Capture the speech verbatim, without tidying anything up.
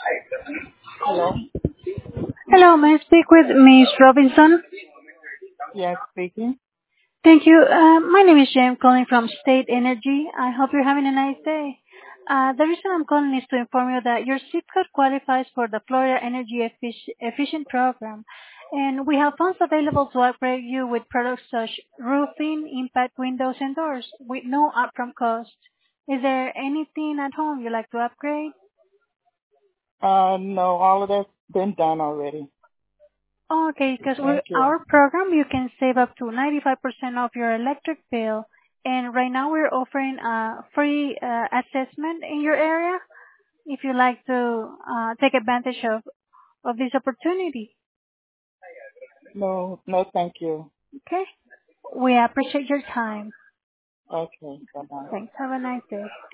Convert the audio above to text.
Hello? Hello, may I speak with Miss Robinson? Yes, speaking. Thank you. Uh, my name is Jane, calling from State Energy. I hope you're having a nice day. Uh, the reason I'm calling is to inform you that your zip code qualifies for the Florida Energy Effic- Efficient Program, and we have funds available to upgrade you with products such roofing, impact windows, and doors with no upfront cost. Is there anything at home you'd like to upgrade? Uh, no, all of that's been done already. Okay, because with Thank you. our program, you can save up to ninety-five percent of your electric bill. And right now, we're offering a free uh, assessment in your area if you like to uh, take advantage of, of this opportunity. No, no, thank you. Okay? We appreciate your time. Okay, bye-bye. Thanks. Have a nice day.